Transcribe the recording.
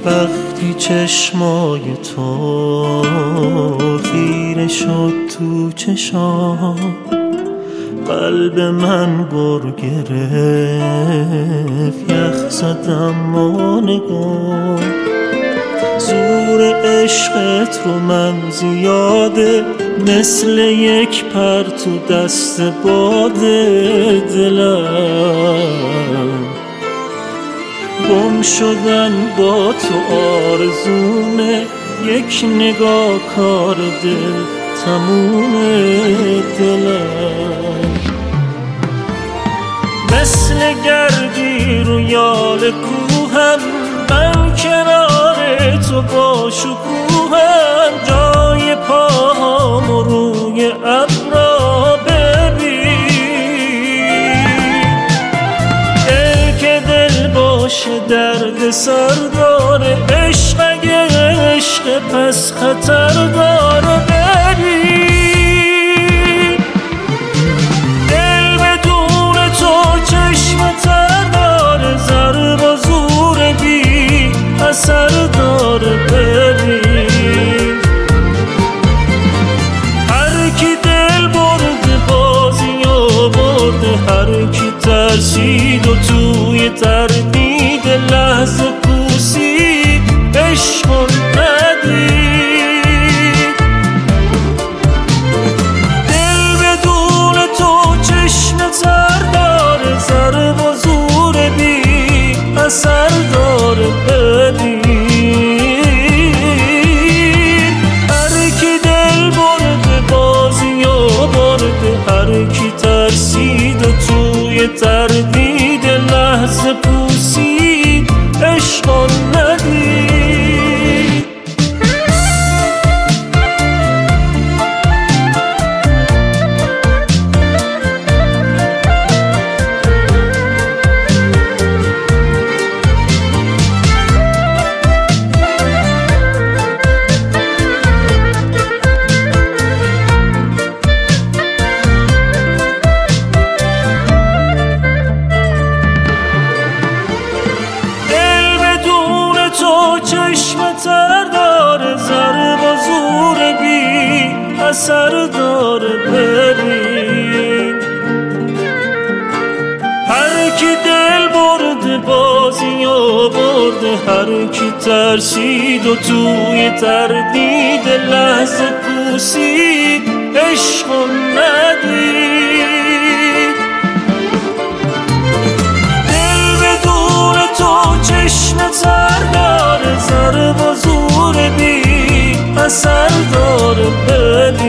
وقتی چشمای تو خیره شد تو چشام، قلب من گر گرفت، یخ زدم و نگاه. زور عشقت رو من زیاده، مثل یک پر تو دست باده. دلم گم شدن با تو آرزومه، یک نگاه کار دل تمومه. دلم مثل گردی رو یال کوهم، من کنار تو با شکوهم. جای پاهم روی ابرا ببین، دل که دل باشه درد سر داره. عشق اگه عشق پس خطر داره. ببین دل بدون تو چشم تر داره، ضرب و زور بی اثر داره. ببین هر کی دل برده بازی و برده، هر کی ترسید و توی تردید لحظه پوسید، عشق و ندید. دل بدون تو چشم تر داره، ضرب و زور بی اثر داره. ببین هر کی دل برده بازی و برده، هر کی ترسید و توی تردید لحظه پوسید، عشق و ندید. چشم تر داره، ضرب و زور بی اثر داره. ببین هر کی دل برده بازی و برده، هر کی ترسید و توی تردید لحظه پوسید، عشق و ندید. دل بدون تو چشم تر داره، ضرب و زور بی اثر داره. ببین